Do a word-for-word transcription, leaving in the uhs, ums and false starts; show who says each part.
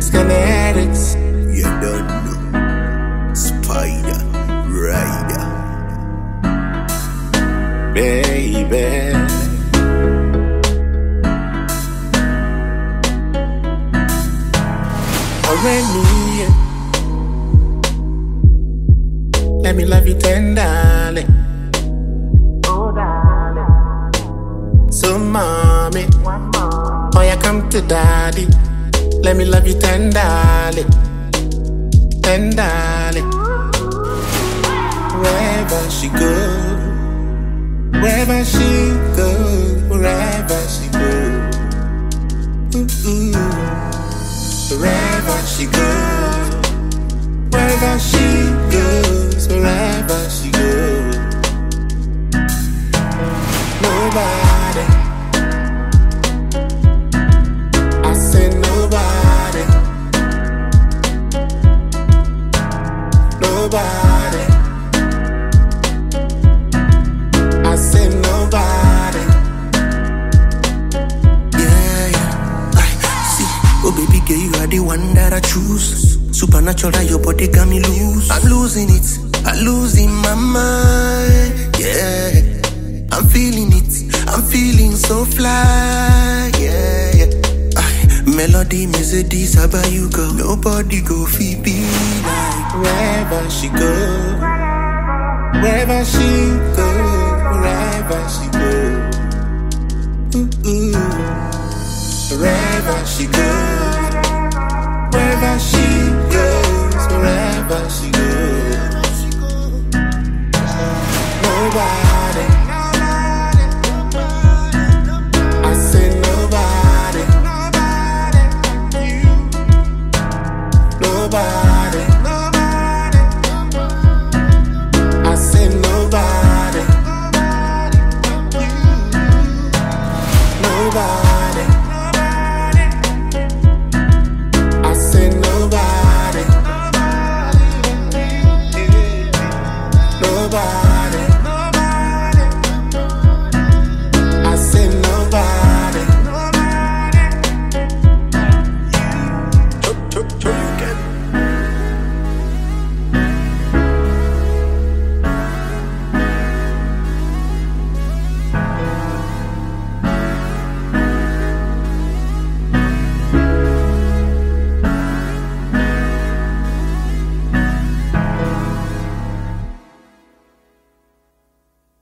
Speaker 1: Schematics.
Speaker 2: You don't know. Spider Rider.
Speaker 1: Baby. Already. Let me love you tenderly. Oh, darling. So, mommy, oh, yeah, come to daddy. Let me love you tenderly. Tenderly. Wherever she goes, wherever she goes, wherever she goes. Ooh, ooh. Wherever she goes, wherever she goes, wherever she goes. Nobody, I said nobody, nobody, I said nobody.
Speaker 2: Yeah, yeah. I see. Oh baby girl, you are the one that I choose. Supernatural, your body got me loose. I'm losing it, I'm losing my mind. Yeah, I'm feeling it, I'm feeling so fly. Yeah, yeah. Ay, melody, music, this about you, girl. Nobody go feel be like.
Speaker 1: Wherever she goes, wherever she goes, wherever she goes. Ooh, ooh. Wherever she goes, wherever she goes, wherever she goes. Nobody, I said nobody, nobody, I said nobody, nobody.